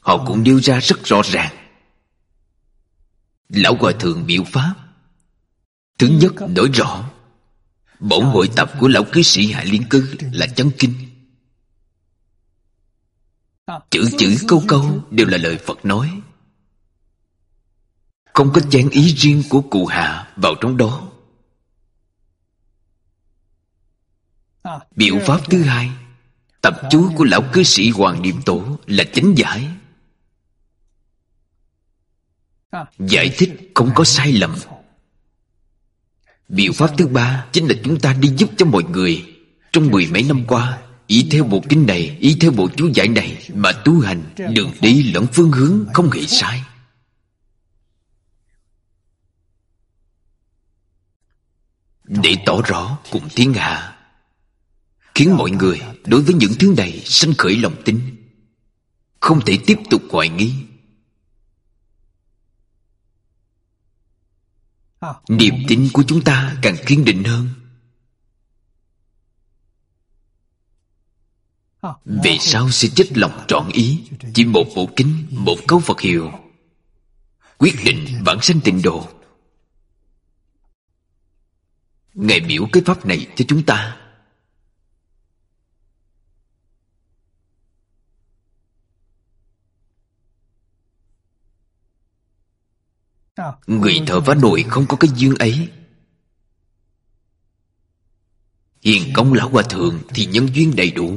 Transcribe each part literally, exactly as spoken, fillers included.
họ cũng nêu ra rất rõ ràng. Lão Hòa Thượng biểu pháp. Thứ nhất nói rõ bổn hội tập của lão cư sĩ Hạ Liên Cư là chân kinh. Chữ chữ câu câu đều là lời Phật nói, không có chén ý riêng của cụ Hạ vào trong đó. Biểu pháp thứ hai, tập chú của lão cư sĩ Hoàng Niệm Tổ là chánh giải. Giải thích không có sai lầm. Biểu pháp thứ ba chính là chúng ta đi giúp cho mọi người trong mười mấy năm qua, ý theo bộ kinh này, ý theo bộ chú giải này mà tu hành, đường đi lẫn phương hướng không hề sai. Để tỏ rõ cùng thiên hạ, khiến mọi người đối với những thứ này sanh khởi lòng tin, không thể tiếp tục hoài nghi. Niềm tin của chúng ta càng kiên định hơn. Về sau sẽ chết lòng trọn ý. Chỉ một bộ kinh, một câu Phật hiệu, quyết định vãng sanh tịnh độ. Ngài biểu cái pháp này cho chúng ta. Người thợ vá nồi không có cái duyên ấy. Hiền công lão Hòa Thượng thì nhân duyên đầy đủ.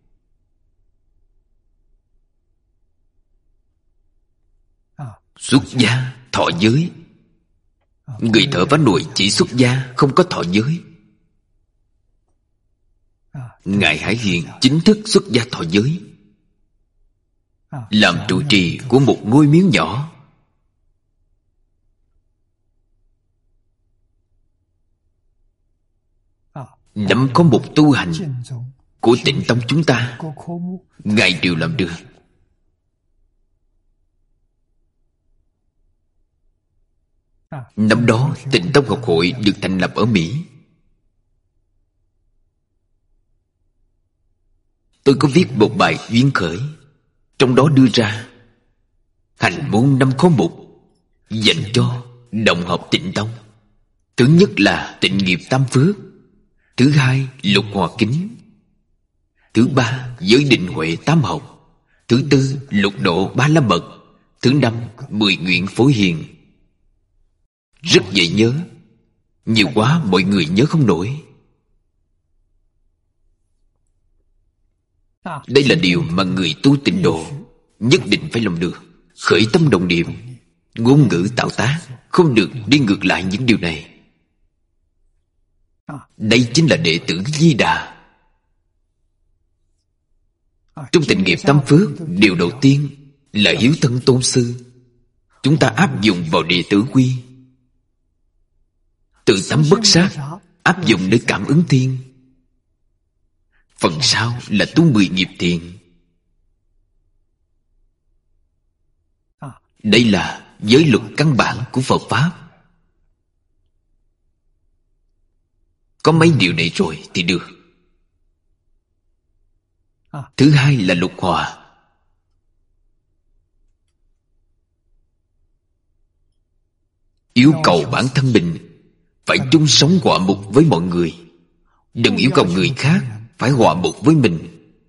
Xuất gia, thọ giới. Người thợ vá nồi chỉ xuất gia, không có thọ giới. Ngài Hải Hiền chính thức xuất gia thọ giới, làm trụ trì của một ngôi miếu nhỏ. Nắm có một tu hành của Tịnh Tông chúng ta, Ngài đều làm được. Năm đó Tịnh Tông Học Hội được thành lập ở Mỹ. Tôi có viết một bài duyên khởi, trong đó đưa ra hành môn năm khóa mục dành cho đồng học Tịnh Tông. Thứ nhất là tịnh nghiệp tam phước, thứ hai lục hòa kính, thứ ba giới định huệ tam học, thứ tư lục độ ba la mật, thứ năm mười nguyện phối hiền. Rất dễ nhớ, nhiều quá mọi người nhớ không nổi. Đây là điều mà người tu tịnh độ nhất định phải làm được. Khởi tâm động niệm, ngôn ngữ tạo tác, không được đi ngược lại những điều này. Đây chính là đệ tử Di Đà. Trong tịnh nghiệp tam phước, điều đầu tiên là hiếu thân tôn sư. Chúng ta áp dụng vào đệ tử quy. Tự tánh bất sát, áp dụng để cảm ứng thiên. Phần sau là tu mười nghiệp thiện. Đây là giới luật căn bản của Phật Pháp. Có mấy điều này rồi thì được. Thứ hai là lục hòa. Yêu cầu bản thân mình phải chung sống hòa mục với mọi người. Đừng yêu cầu người khác phải hòa mục với mình.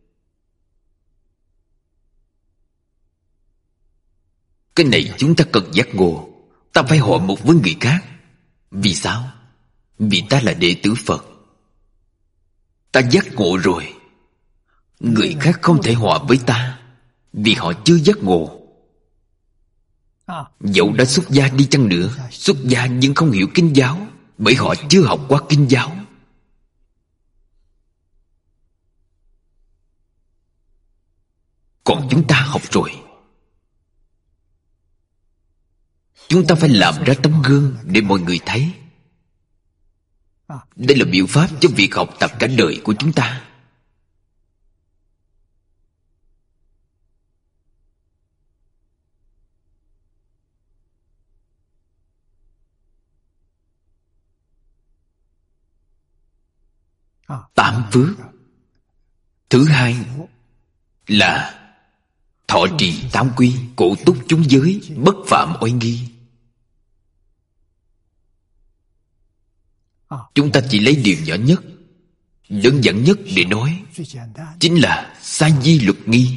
Cái này chúng ta cần giác ngộ. Ta phải hòa mục với người khác. Vì sao? Vì ta là đệ tử Phật. Ta giác ngộ rồi. Người khác không thể hòa với ta, vì họ chưa giác ngộ. Dẫu đã xuất gia đi chăng nữa, xuất gia nhưng không hiểu kinh giáo, bởi họ chưa học qua kinh giáo. Còn chúng ta học rồi. Chúng ta phải làm ra tấm gương để mọi người thấy. Đây là biện pháp cho việc học tập cả đời của chúng ta. Tám phước. Thứ hai là thọ trì tám quy, cổ túc chúng giới, bất phạm oai nghi. Chúng ta chỉ lấy điều nhỏ nhất, đơn giản nhất để nói, chính là sa di luật nghi.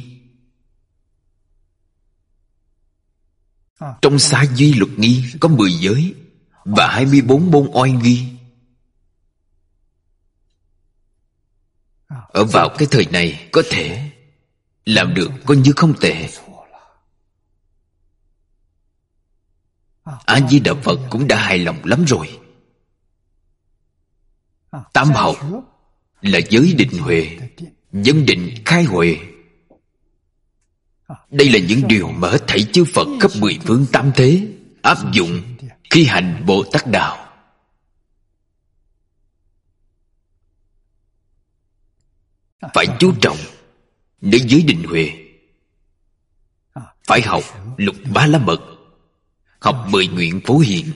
Trong sa di luật nghi có mười giới và hai mươi bốn môn oai nghi. Ở vào cái thời này có thể làm được coi như không tệ. A Di Đà Phật cũng đã hài lòng lắm rồi. Tam học là giới định huệ, dân định khai huệ. Đây là những điều mà hết thảy chư Phật khắp mười phương tam thế áp dụng khi hành Bồ Tát đạo. Phải chú trọng nơi giới định huệ. Phải học Lục Ba La Mật, học mười nguyện Phổ Hiền.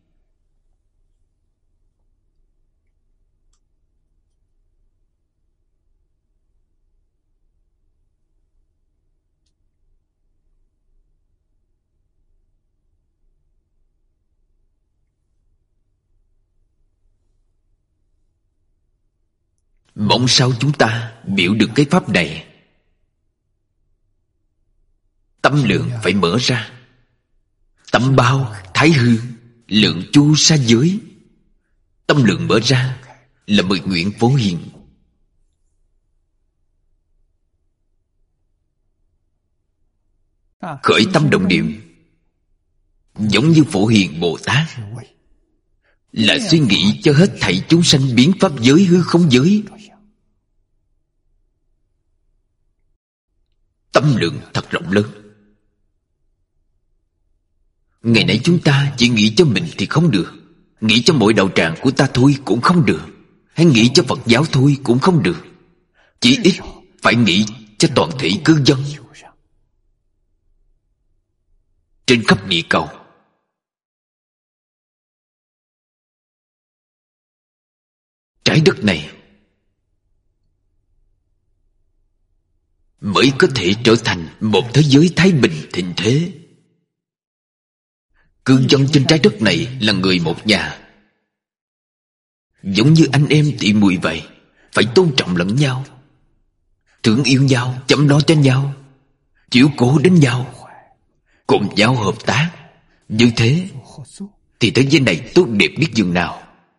Mong sao chúng ta biểu được cái pháp này. Tâm lượng phải mở ra. Tâm bao thái hư, lượng chu sa giới. Tâm lượng mở ra là mười nguyện Phổ Hiền. Khởi tâm động niệm giống như Phổ Hiền Bồ Tát, là suy nghĩ cho hết thảy chúng sanh biến pháp giới hư không giới. Tâm lượng thật rộng lớn. Ngày nãy chúng ta chỉ nghĩ cho mình thì không được, nghĩ cho mỗi đạo tràng của ta thôi cũng không được, hay nghĩ cho Phật giáo thôi cũng không được. Chỉ ít phải nghĩ cho toàn thể cư dân trên khắp địa cầu. Trái đất này mới có thể trở thành một thế giới thái bình thịnh thế. Cư dân trên trái đất này là người một nhà, giống như anh em tỷ muội vậy. Phải tôn trọng lẫn nhau, thương yêu nhau, chăm lo cho nhau, chiếu cố đến nhau, cùng nhau hợp tác. Như thế thì thế giới này tốt đẹp biết dường nào.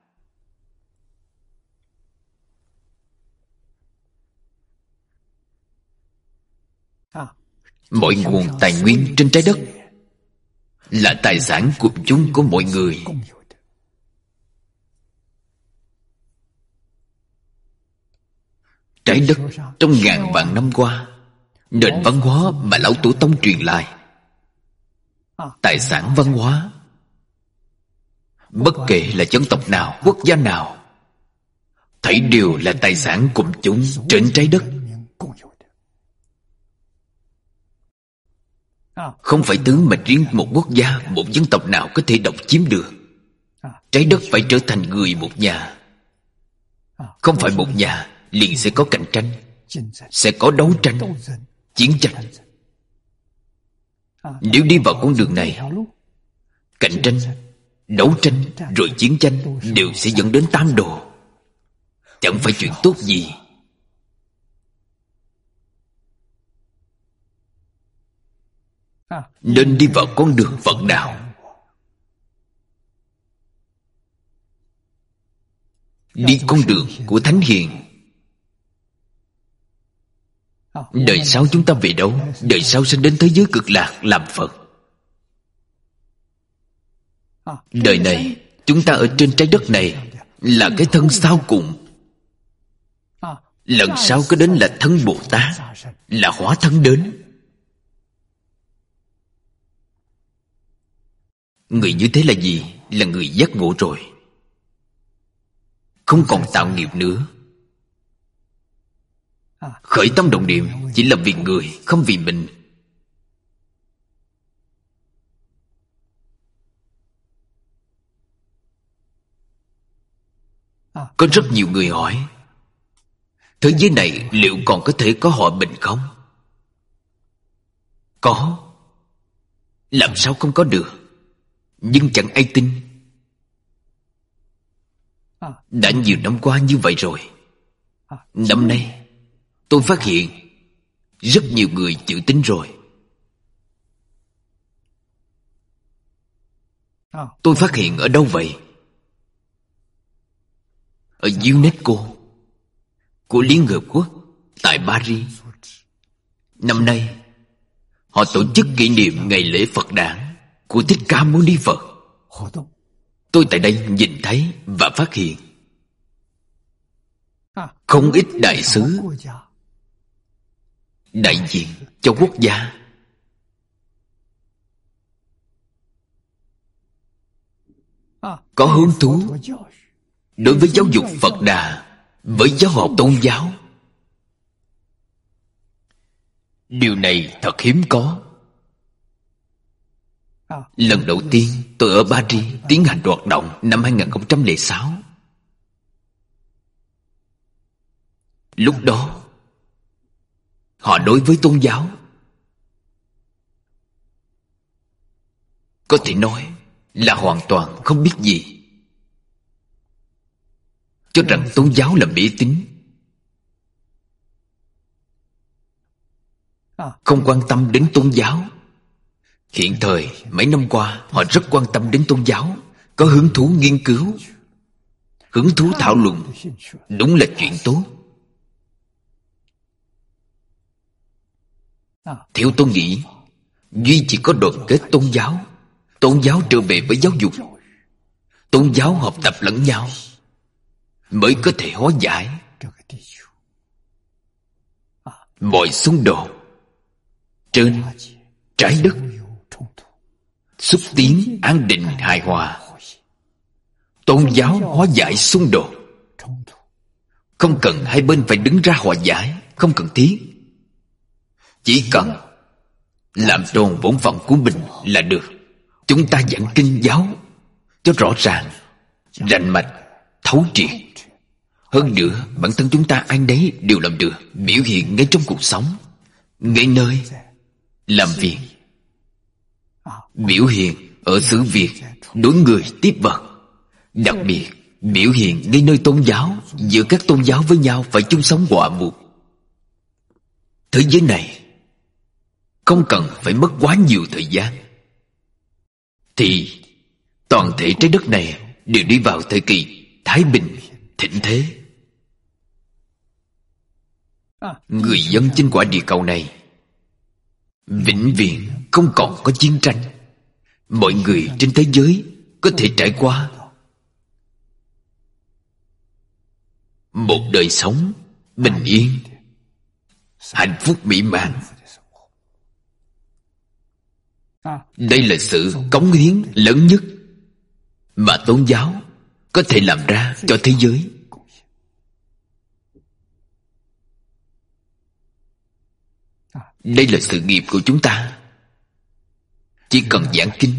Mọi nguồn tài nguyên trên trái đất là tài sản cùng chung của mọi người. Trái đất trong ngàn vạn năm qua, nền văn hóa mà Lão Tổ Tông truyền lại, tài sản văn hóa, bất kể là dân tộc nào, quốc gia nào, thảy đều là tài sản cùng chung trên trái đất. Không phải thứ mà riêng một quốc gia, một dân tộc nào có thể độc chiếm được. Trái đất phải trở thành người một nhà. Không phải một nhà liền sẽ có cạnh tranh, sẽ có đấu tranh, chiến tranh. Nếu đi vào con đường này, cạnh tranh, đấu tranh rồi chiến tranh đều sẽ dẫn đến tam đồ. Chẳng phải chuyện tốt gì. Nên đi vào con đường Phật đạo, đi con đường của Thánh Hiền. Đời sau chúng ta về đâu? Đời sau sẽ đến thế giới cực lạc làm Phật. Đời này chúng ta ở trên trái đất này là cái thân sau cùng. Lần sau có đến là thân Bồ Tát, là hóa thân đến. Người như thế là gì? Là người giác ngộ rồi, không còn tạo nghiệp nữa. Khởi tâm động niệm chỉ là vì người, không vì mình. Có rất nhiều người hỏi, thế giới này liệu còn có thể có hòa bình không? Có. Làm sao không có được? Nhưng chẳng ai tin. Đã nhiều năm qua như vậy rồi. Năm nay tôi phát hiện rất nhiều người chịu tin rồi. Tôi phát hiện ở đâu vậy? Ở UNESCO của Liên Hợp Quốc tại Paris. Năm nay họ tổ chức kỷ niệm ngày lễ Phật đản của Thích Ca Mâu Ni Phật. Tôi tại đây nhìn thấy và phát hiện không ít đại sứ đại diện cho quốc gia có hứng thú đối với giáo dục Phật Đà, với giáo học tôn giáo. Điều này thật hiếm có. Lần đầu tiên tôi ở Paris tiến hành hoạt động năm hai nghìn không trăm lẻ sáu. Lúc đó họ đối với tôn giáo có thể nói là hoàn toàn không biết gì, cho rằng tôn giáo là mê tín, không quan tâm đến tôn giáo. Hiện thời mấy năm qua họ rất quan tâm đến tôn giáo, có hứng thú nghiên cứu, hứng thú thảo luận. Đúng là chuyện tốt. Theo tôi nghĩ, duy chỉ có đoàn kết tôn giáo, tôn giáo trở về với giáo dục, tôn giáo học tập lẫn nhau, mới có thể hóa giải mọi xung đột trên trái đất, xúc tiến an định hài hòa. Tôn giáo hóa giải xung đột, không cần hai bên phải đứng ra hòa giải, không cần thiết. Chỉ cần làm tròn bổn phận của mình là được. Chúng ta giảng kinh giáo cho rõ ràng, rành mạch, thấu triệt. Hơn nữa, bản thân chúng ta ai nấy đều làm được, biểu hiện ngay trong cuộc sống, ngay nơi làm việc, biểu hiện ở xứ việc, đối người tiếp vật. Đặc biệt, biểu hiện ngay nơi tôn giáo, giữa các tôn giáo với nhau phải chung sống hòa mục. Thế giới này không cần phải mất quá nhiều thời gian, thì toàn thể trái đất này đều đi vào thời kỳ thái bình, thịnh thế. Người dân trên quả địa cầu này vĩnh viễn không còn có chiến tranh. Mọi người trên thế giới có thể trải qua một đời sống bình yên, hạnh phúc mỹ mãn. Đây là sự cống hiến lớn nhất mà tôn giáo có thể làm ra cho thế giới. Đây là sự nghiệp của chúng ta. Chỉ cần giảng kinh,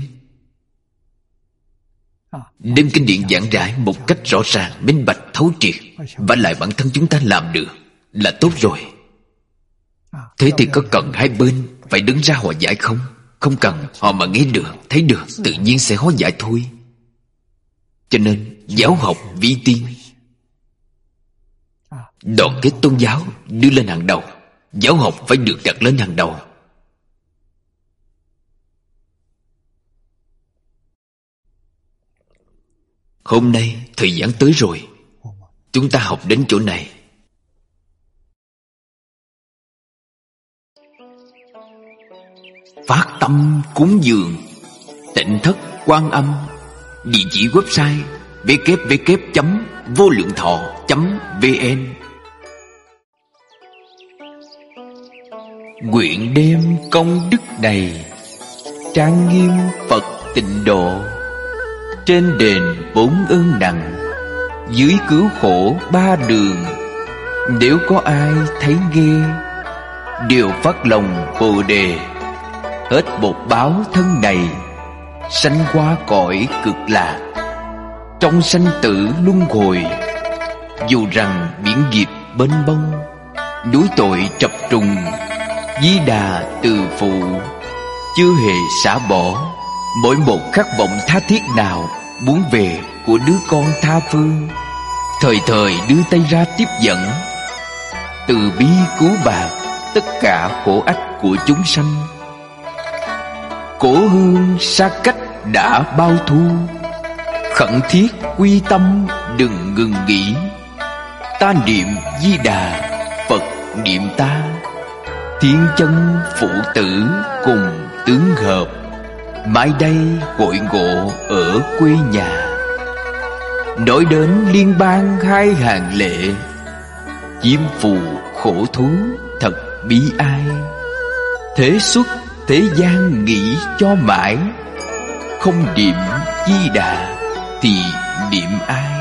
đem kinh điển giảng giải một cách rõ ràng, minh bạch, thấu triệt, và lại bản thân chúng ta làm được là tốt rồi. Thế thì có cần hai bên phải đứng ra hòa giải không? Không cần. Họ mà nghe được, thấy được, tự nhiên sẽ hóa giải thôi. Cho nên giáo học vi tiên, đoàn kết tôn giáo đưa lên hàng đầu. Giáo học phải được đặt lên hàng đầu. Hôm nay thời gian tới rồi, chúng ta học đến chỗ này. Phát tâm cúng dường Tịnh Thất Quan Âm. Địa chỉ website w w w chấm vô lượng thọ chấm v n. Nguyện đem công đức này trang nghiêm Phật tịnh độ, trên đền bốn ơn nặng, dưới cứu khổ ba đường. Nếu có ai thấy nghe, đều phát lòng Bồ đề, hết một báo thân này, sanh qua cõi cực lạc. Trong sanh tử luân hồi, dù rằng biển nghiệp mênh mông, núi tội trập trùng, Di Đà từ phụ, chưa hề xả bỏ mỗi một khát vọng tha thiết nào muốn về của đứa con tha phương, thời thời đưa tay ra tiếp dẫn, từ bi cứu bạc tất cả khổ ách của chúng sanh. Cổ hương xa cách đã bao thu, khẩn thiết quy tâm đừng ngừng nghỉ. Ta niệm Di Đà, Phật niệm ta, thiên chân phụ tử cùng tướng hợp, mãi đây hội ngộ ở quê nhà. Nói đến liên bang hai hàng lệ, chiêm phù khổ thú thật bi ai. Thế xuất thế gian nghĩ cho mãi, không niệm Di Đà thì niệm ai?